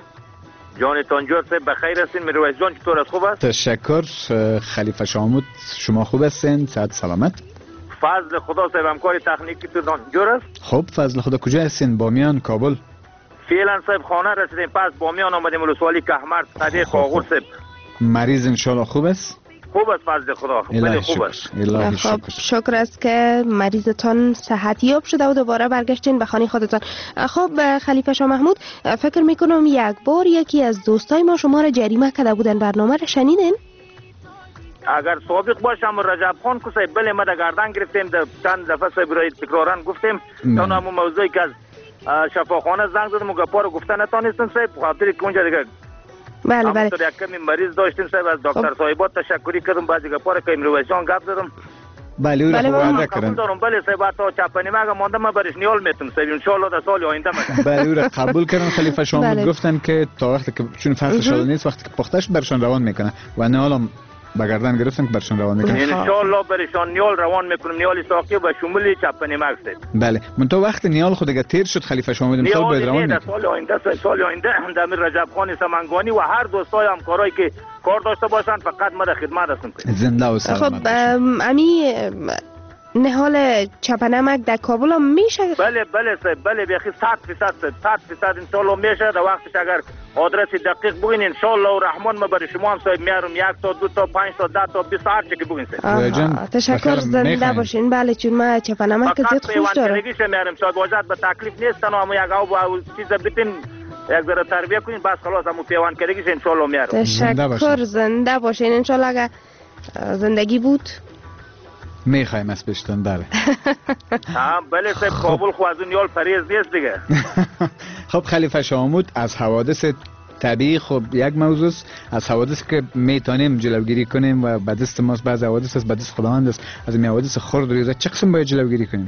جانتان جور صاحب بخیر هستین؟ میرویس جان چطور است؟ خوب است؟ تشکر. خلیفه شامود شما خوب هستین؟ صحت سلامت؟ فضل خدا صاحب، همکار تکنیکی تو جور است؟ خب فضل خدا. کجا هستین؟ بامیان، کابل؟ فعلا صاحب خانه رسیدیم، پس بامیان آمدیم، ولسوالی کهمرد صدیق قاغور صاحب. مریض انشالله خوب است؟ خوب است فضل خدا، خیلی خوب است. الهی خب شکر است که مریضتان صحت یاب شده و دوباره برگشتین به خانه خودتان. خب خلیفه شاه محمود، فکر میکنم یک بار یکی از دوستای ما شما را جریمه کرده بودن، برنامه را شنیدین؟ اگر سابق باشم رجب خان کو صاحب، بله ما در گردن گرفتیم، چند دفعه صاحب را تکرارا گفتیم تا همون موضوعی که از شفاخانه زنگ زدم و گپا رو گفتن نتونستم صاحب، خاطر که اونجا دیگه بله بله همونطور یک کمی مریض داشتیم صاحب، از دکتر صاحبات تشکری کردم، بعضی گپا رو که امروزشان گپ زدم. بله او رو وعده کردن. دارم بله صاحب، تا چپنی مگه مانده ما برش نیال میتونم صاحب ان شاء الله در سال آینده مگه. بله او رو قبول کردن. خلیفه شامود گفتن که تا وقتی که چون فرق شده نیست، وقتی که پخته شد برشان روان میکنه و نه حالا بگردن گرفتن که برشان روان میکنه. ان شاء الله برشان نیال روان میکنم، نیال ساقی و شمولی چپنی مقصد. بله من تو وقت نیال خود دیگه تیر شد خلیفه شامود امسال باید روان میکنه. سال آینده سال آینده دمیر رجب خان سمنگانی و هر دوستای همکارایی که کار داشته باشن فقط ما در خدمت هستم. زنده و سلامت. خب امی نهال چپنمک در کابل هم میشه؟ بله بله صاحب، بله بیخی 100% 100% ان شاء الله میشه. در وقتش اگر آدرس دقیق بگین ان شاء الله الرحمن ما برای شما هم صاحب میارم، 1 تا 2 تا 5 تا 10 تا 20 هر چی که بگین صاحب. تشکر، زنده باشین. بله چون ما چپنمک زیاد خوش دارم. فقط میارم صاحب، واجد به تکلیف نیست، اما یک او چیز بتین یک ذره تربیه کنین بس خلاص همون پیوان کردگیش ان شاء الله میارم. تشکر، زنده باشین. ان شاء الله اگر زندگی بود میخوایم از بشتن. بله بله صاحب، کابل خو از اون یال پریز نیست دیگه. خب خلیفه شامود، از حوادث طبیعی خب یک موضوع است، از حوادث که میتونیم جلوگیری کنیم و به دست ماست، بعض حوادث است به دست خداوند است، از این حوادث خرد و ریزه چه قسم باید جلوگیری کنیم؟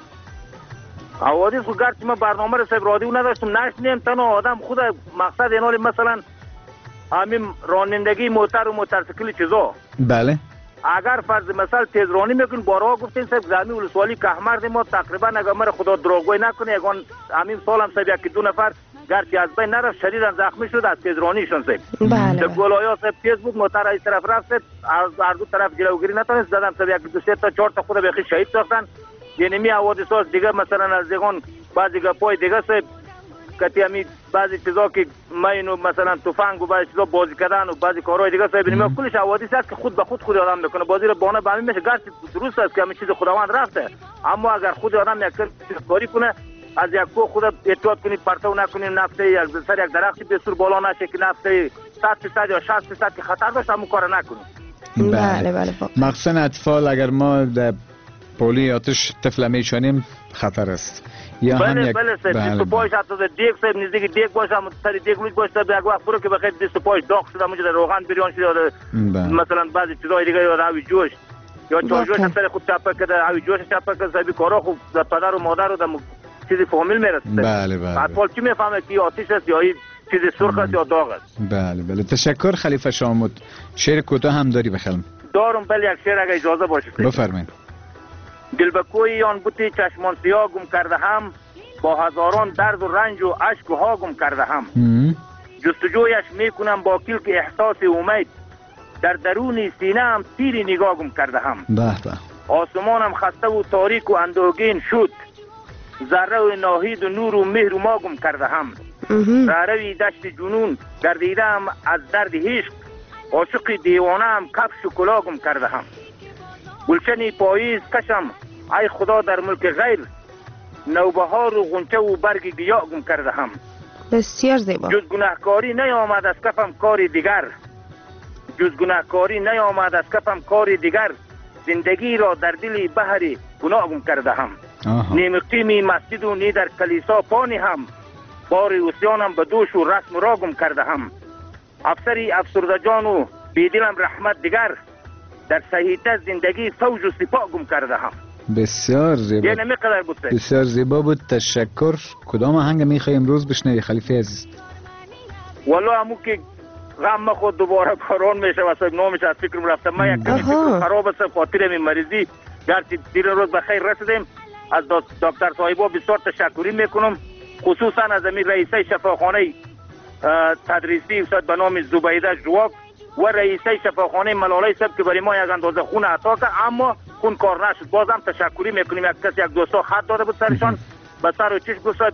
حوادث خود گرچه ما برنامه رسیب رادیو نداشتم نشنیم، تنها آدم خود مقصد اینال مثلا همین رانندگی موتر و موترسیکل چیزا. بله اگر فرض مثال تیزرانی میکنین بارها گفتین صاحب زمین ولسوالی کهمرد ما تقریبا اگر مرا خدا دروغگویی نکنه یگان همین سال هم صاحب یکی دو نفر گرچه از بین نرفت شدیداً زخمی شد از تیزرانیشون صاحب. بله گلایا صاحب فیسبوک موتر از طرف رفت، از هر دو طرف جلوگیری نتونست، زدم صاحب یک دو سه تا 4 تا خود بخی شهید ساختن. یعنی می حوادث دیگه مثلا از دیگان بعضی گپای دیگه صاحب کتی همی بعضی چیزا که ما اینو مثلا تفنگ و بعضی چیزا بازی کردن و بعضی کارهای دیگه صاحب اینم کلش حوادث است که خود به خود آدم میکنه. بازی رو بانه به همین میشه. گرچه درست است که همین چیز خداوند رفته، اما اگر خود آدم یک کاری کنه از یک کو خود احتیاط کنید پرتو نکنید نفته یک سر یک درختی بسور بالا نشه که نفته 100% یا 60% که خطر داشت همون کار نکنید. بله بله. مخصوصا اطفال اگر ما در پولی آتش طفل میشونیم خطر است. یا بله هم یک بله صاحب 25 حتی دیگ صاحب نزدیک دیگ باشه هم سر دیگ لوج باشه یک وقت برو که بخیر 25 داغ شده اونجا در روغن بریان شده مثلا بعضی چیزای دیگه یا روی جوش یا چاجوش سر خود چپه کرده روی جوش چپه کرده صاحب کارا خوب در پدر و مادر و در چیزی فامیل میرسه. بله بله. اطفال چی میفهمه که آتش است یا چیزی سرخ است یا داغ است. بله بله. تشکر خلیفه شامود. شعر کوتاه هم داری بخلم؟ دارم بله یک شعر اگه اجازه باشه. بفرمایید. دل به کوی آن بوتی چشمان سیاه گم کرده هم، با هزاران درد و رنج و اشک و ها گم کرده هم. جستجویش میکنم با کلک احساس امید، در درون سینه هم تیر نگاه گم کرده هم. به به. آسمانم خسته و تاریک و اندوهگین شد، ذره و ناهید و نور و مهر و ما گم کرده هم. روی دشت جنون گردیدم از درد عشق، عاشق دیوانه هم کفش و کلاه گم کرده هم. گلشن پاییز کشم ای خدا در ملک غیر، نوبهار و غنچه و برگ گیاه گم کرده هم. بسیار زیبا. جز گناهکاری نیامد از کفم کار دیگر، جز گناهکاری نیامد از کفم کار دیگر، زندگی را در دل بحر گناه گم کرده هم. نیم قیمی مسجد و نی در کلیسا پانی هم، بار عصیانم به دوش و رسم و را گم کرده هم. افسری افسرده جان و بیدلم رحمت دیگر، در صحیحه زندگی فوج و سپاه گم کرده هم. بسیار زیبا. یعنی میقدر بود بسیار زیبا بود. تشکر. کدام آهنگ میخوای امروز بشنوی خلیفه عزیز؟ والله همون که غم خود دوباره کارون میشه و صاحب نامش از فکرم رفته. من یک کمی فکر خراب است خاطر می مریضی، گرچه دیر روز بخیر رسیدیم. از دکتر صاحبا بسیار تشکری میکنم، خصوصا از امیر رئیسه شفاخانه تدریسی استاد به نام زبیده جواک و رئیسه شفاخانه ملاله صاحب که برای ما یک اندازه خون عطا کرد اما خون کار نشد. بازم تشکری میکنیم. یک کس یک دوستا خط داده بود سرشان به سر و چشم گفت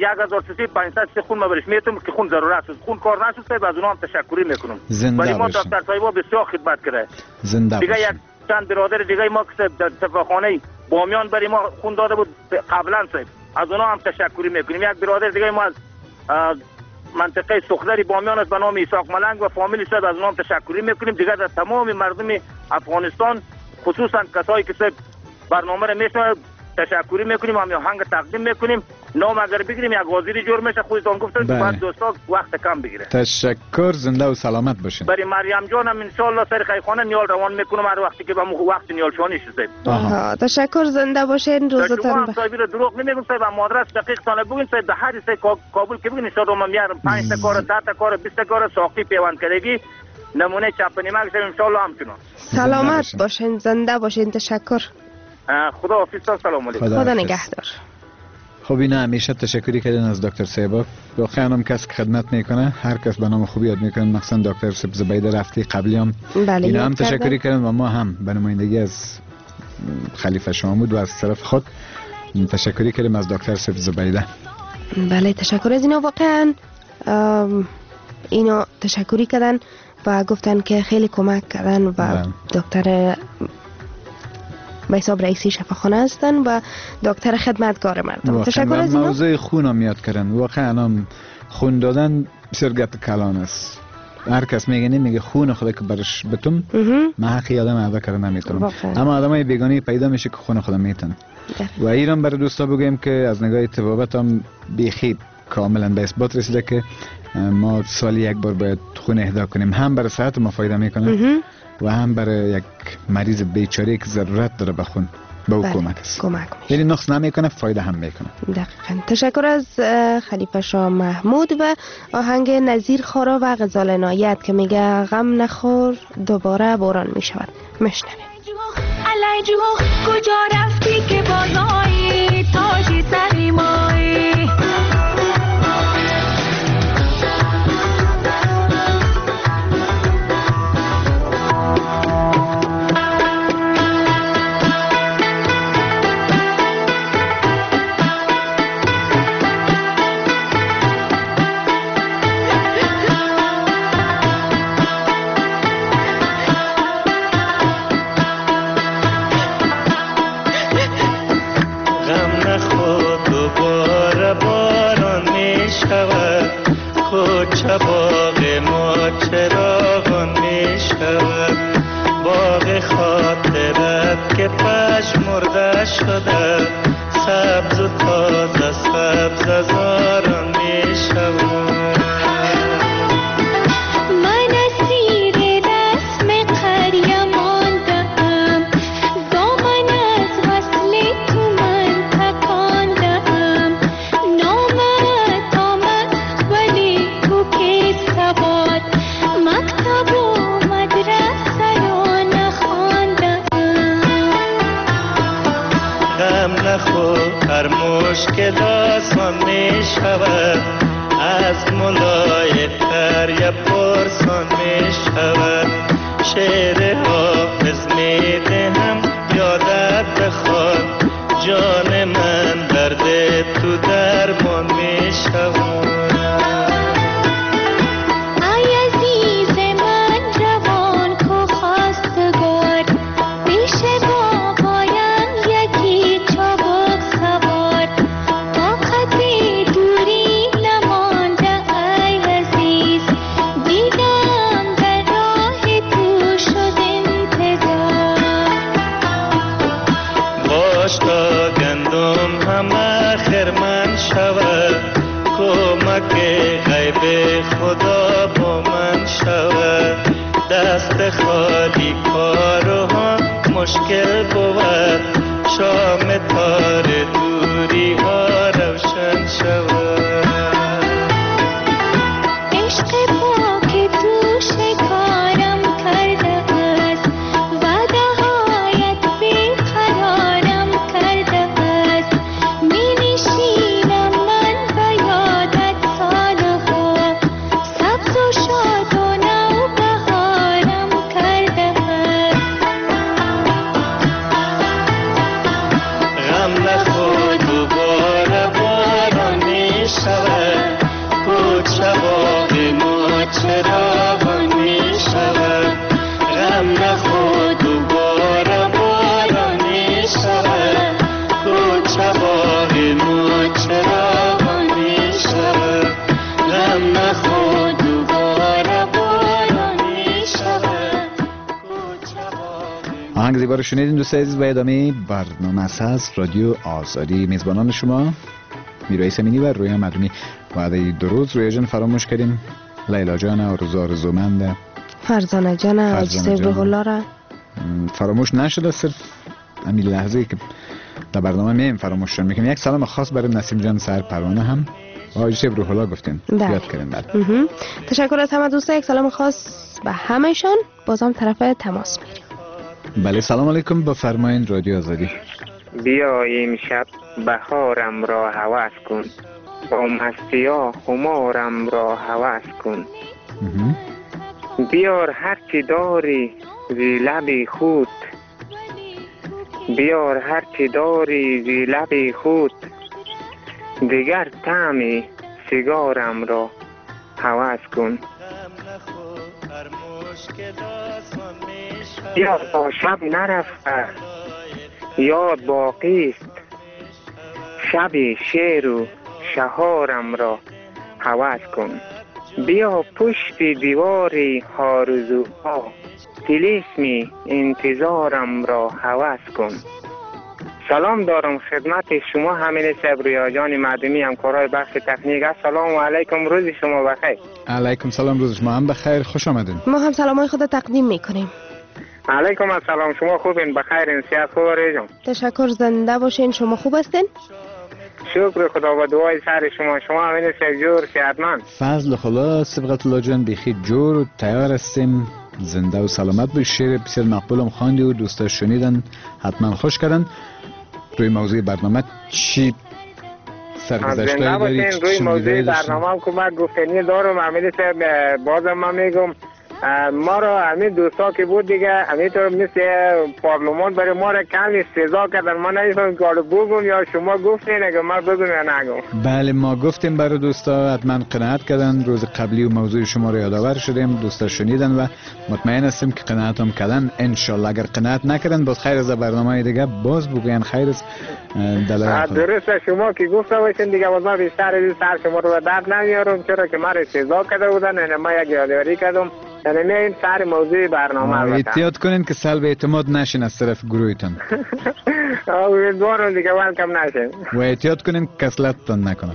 1300 خون ما برش میتونم که خون ضرورت است. خون کار نشد صاحب، از اونها هم تشکری میکنم. برای ما دکتر صاحبا بسیار خدمت کرده. دیگه یک چند برادر دیگه ما که در شفاخانه بامیان برای ما خون داده بود قبلا صاحب، از اونها هم تشکری میکنیم. یک برادر دیگه ما از منطقه سخدری بامیان است به نام ایساق ملنگ و فامیلی صاحب، از اونها هم تشکری میکنیم. دیگه در تمام مردم افغانستان خصوصا کسایی که صاحب برنامه رو میشنوند تشکری میکنیم، هم آهنگ تقدیم میکنیم. نام اگر بگیریم یک وزیری جور میشه، خودتون گفتن که بعد دوستا وقت کم بگیره. تشکر، زنده و سلامت باشین. برای مریم جان هم ان شاء الله سر خیخانه نیال روان میکنم هر وقتی که به وقت نیال شونی شده. تشکر، زنده باشین، روزتون بخیر. صاحب دروغ نمیگم صاحب، مادرس دقیق تانه بگین صاحب، به هر سه کابل که بگین ان شاء الله میارم 5 تا کار 10 تا کار 20 تا کار ساختی پیوند کردگی نمونه چپنی مگه ان شاء الله همچنان. سلامت باشین، زنده باشین. تشکر. خدا حافظ. سلام علیکم. خدا نگهدار. خب اینا همیشه تشکری کردن از دکتر صاحب. واقعا هم کس که خدمت میکنه هر کس به نام خوبی یاد میکنه، مثلا دکتر زبیده رفتی قبلی هم اینا هم تشکری کردن و ما هم به نمایندگی از خلیفه شامود و از طرف خود تشکری کردیم از دکتر زبیده. بله تشکر از اینا. واقعا اینا تشکری کردن و گفتن که خیلی کمک کردن و دکتر به حساب رئیسی شفاخانه هستن و دکتر خدمتگار مردم. تشکر از اینا. موضوع خون هم یاد کردن. واقعا هم خون دادن بسیار گپ کلان است. هر کس میگه خون خدا که برش بتم من حقی آدم ادا کردن نمیتونم، اما آدمای بیگانی پیدا میشه که خون خدا میتن. و ایران برای دوستا بگیم که از نگاه طبابت هم بیخی کاملا به اثبات رسیده که ما سالی یک بار باید خون اهدا کنیم، هم برای صحت ما فایده میکنه و هم برای یک مریض بیچاره که ضرورت داره به خون به او کمک است. یعنی نقص نمیکنه، فایده هم میکنه. دقیقاً. تشکر از خلیفه شاه محمود و آهنگ نظیر خارا و غزال عنایت که میگه غم نخور دوباره باران میشود. میشنویم. علی جو کجا رفتی که بازایی تاجی سری مایی باغ ما چراغان می شود، باغ خاطرت که پژمرده شده، سبز و تازه سبز از آرام می شود. من اسیر رسم قریه ماندم، دامن از وصل تو من تکاندم، نامت آمد ولی تو که سواد، مکتب و مدرسه رو نخواندم. غم نخور هر مشکل آسان می شود، از ملای قریه پرسان می شود. شعر حافظ می دهم یادت بخواد، جان من درد تو درمان می شود. ای عزیز من جوان کو خواستگار، پیش بابایم یکی چابک سوار، طاقت دوری نمانده ای عزیز، دیدم در راه تو شد انتظار. باش تا گندم همه خرمن شود، کمک غیب خدا با من شود. دست خالی کارها مشکل بود، شام تار دوری ها روشن شود. عشق پاک تو شکارم کرده است، وعده هایت بیقرارم کرده است. می نشینم من به یادت سالها، سبز و شاد و نو بهارم کرده است. غم رو شنیدین دوستان عزیز. و ادامه برنامه از رادیو آزادی. میزبانان شما میرایس امینی و رویا مدونی. وعده درود رویا جان فراموش کردیم، لیلا جان، آرزومند، فرزانه جان، حاجی صبر الله را فراموش نشده. صرف همین لحظه که در برنامه میم فراموش شد میکنیم. یک سلام خاص برای نسیم جان سر پروانه هم حاجی صبر الله گفتیم یاد کردیم. بعد تشکر از همه دوستا. یک سلام خاص به همهشان. بازم طرف تماس میریم. بله سلام علیکم، بفرمایید رادیو آزادی. بیا امشب بهارم را هوس کن، با مستیا خمارم را هوس کن. بیار هرچی داری زی لب خود، بیار هرچی داری زی لب خود، دیگر طعم سیگارم را هوس کن. یاد با شب نرفته یاد باقی است، شب شیر و شهارم را هوس کن. بیا پشت دیواری آرزوها، طلسم انتظارم را هوس کن. سلام دارم خدمت شما همین صبریا جان مدنی، همکارای بخش تکنیک. السلام علیکم، روز شما بخیر. علیکم سلام، روز شما هم بخیر، خوش آمدین. ما هم سلامای خود تقدیم میکنیم. علیکم السلام، شما خوبین؟ بخیرین؟ صحت خوب ریجان؟ تشکر، زنده باشین. شما خوب هستین؟ شکر خدا و دعای سر شما همین جور صحتمند. فضل خدا سبقت الله جان بخیر جور تیار هستیم. زنده و سلامت باشید. شعر بسیار مقبولم خواندی و دوستا شنیدن، حتما خوش کردن. روی موضوع برنامه چی سرگذشتایی داری؟ روی موضوع برنامه کمک گفتنی دارم. همین بازم من میگم ما را همین دوستا که بود دیگه همینطور مثل پارلمان برای ما را کمی سزا کردن. ما نمیفهم کارو بگم یا شما گفتین اگه من بگم یا نگم. بله ما گفتیم برای دوستا، حتما قناعت کردن. روز قبلی و موضوع شما را یادآور شدیم، دوستا شنیدن و مطمئن هستیم که قناعت هم کردن. انشالله اگر قناعت نکردن باز خیر از برنامه دیگه باز بگوین خیر از دلایل خود. درسته شما که گفته باشین دیگه باز ما بیشتر سر شما رو درد نمیارم، چرا که ما را سزا کرده بودن. ما یک یادآوری کردم یعنی این سر موضوع برنامه احتیاط کنین که سلب اعتماد نشین از طرف گروهتون. امیدوارم دیگه ولکم نشین و احتیاط کنین که کسلتتون نکنن.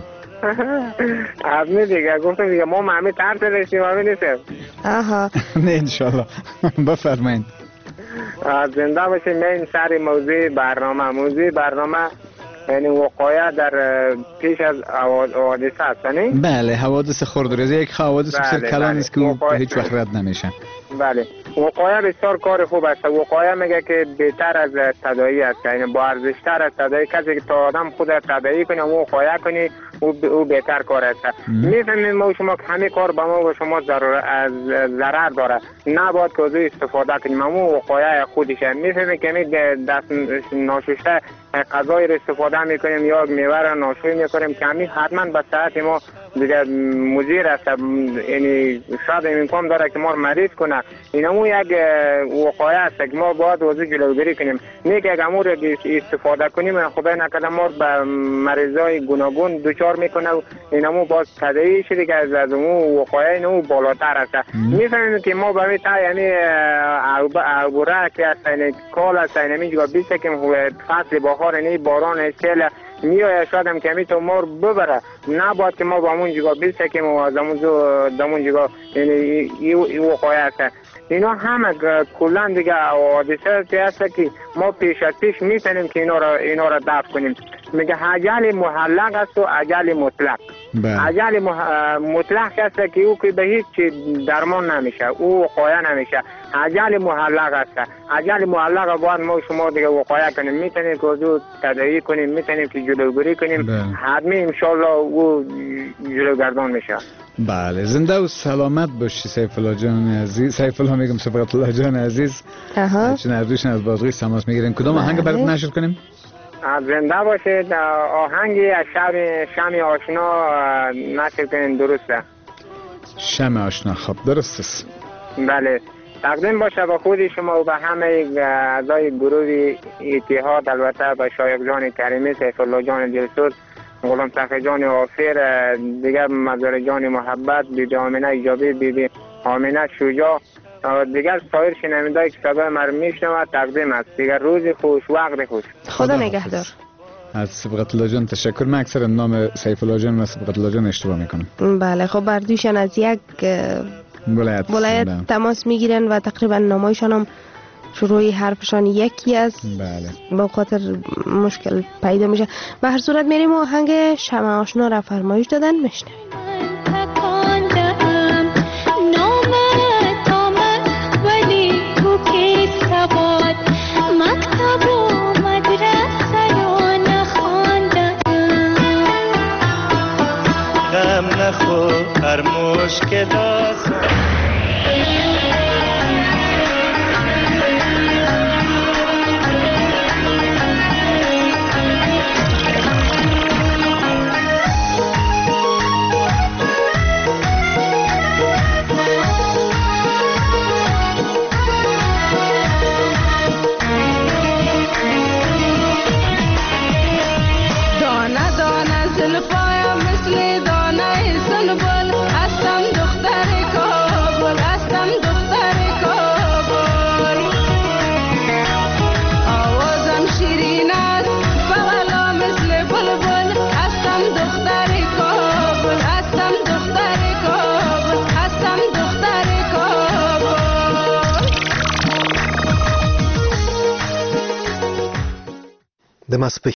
همین دیگه گفتم دیگه ما همین ترس داشتیم همین نیستیم. آها نه انشالله. بفرمایید. زنده باشین. این سر موضوع برنامه یعنی وقایع در پیش از حوادث هستنی؟ بله حوادث خردریزی یک حوادث بسیار کلان است که هیچ وقت رد نمیشه. بله وقایع بسیار کار خوب است. وقایع میگه که بهتر از تداعی است، یعنی با ارزشتر از تداعی. کسی که تا آدم خود تداعی کنه و وقایع کنی او بهتر کار است. میفهمیم ما شما که همه کار با ما و شما ضرر داره، نباید که از استفاده کنیم. ما وقایع خودش میفهمیم که دست ناشسته غذای رو استفاده میکنیم یا میوه رو ناشوی میکنیم که همین حتما به صحت ما دیگه مضر است. یعنی شاید امکان داره که ما رو مریض کنه. اینمو یک وقایع است که ما باید وضع جلوگیری کنیم. نیک اگه امور استفاده کنیم خدای نکرده ما به مریضای گوناگون دچار میکنه و اینمو باز تداعی شده که از اون وقایع اینو بالاتر است. میفهمیم که ما به تا یعنی عبوره که است، یعنی کال است، یعنی اینجا بیست که فصل بهار یعنی باران سیل میای شاید هم کمی تو مار ببره. نباید که ما با همون جگاه بیستکیم و از همون جگاه یعنی وقایع است. اینا همه کلان دیگه حوادثه هست که ما پیش از پیش میتونیم که اینا را دفع کنیم. میگه اجل محلق است و اجل مطلق. اجل مطلق است که او که به هیچ درمان نمیشه، او وقایع نمیشه. اجل محلق است. اجل محلق باید ما شما دیگه وقایع کنیم، میتونیم که او تداعی کنیم، میتونیم که جلوگیری کنیم. حتمی انشالله او جلوگردان میشه. بله زنده و سلامت باشی سیف الله جان عزیز. سیف الله میگم سبقت الله جان عزیز. چون اردوشن از بازگوی تماس میگیریم. کدام آهنگ براتون نشر کنیم؟ زنده باشید. آهنگی از شم آشنا نشر کنیم. درسته؟ شم آشنا. خب درست است. بله تقدیم باشه به خود شما و به همه اعضای گروه اتحاد، البته به شایق جان کریمی، سیف الله جان دلسوز، غلام صفی جان آفیر، دیگر مزار جان محبت، بیبی آمینه ایجابی، بیبی آمینه شجاع، دیگر سایر شنونده‌ای که صدای ما میشنوند تقدیم است. دیگر روز خوش، وقت خوش. خدا نگهدار. از سبقت الله جان تشکر. من اکثر نام سیف الله جان و سبقت الله جان اشتباه میکنم. بله خب بر دویشان از یک ولایت تماس میگیرن و تقریبا نامایشان هم شروعی حرفشان یکی است. بله. با خاطر مشکل پیدا میشه. به هر صورت میریم و آهنگ شمع آشنا را فرمایش دادن میشنویم. غم نخور هر مشکل آسان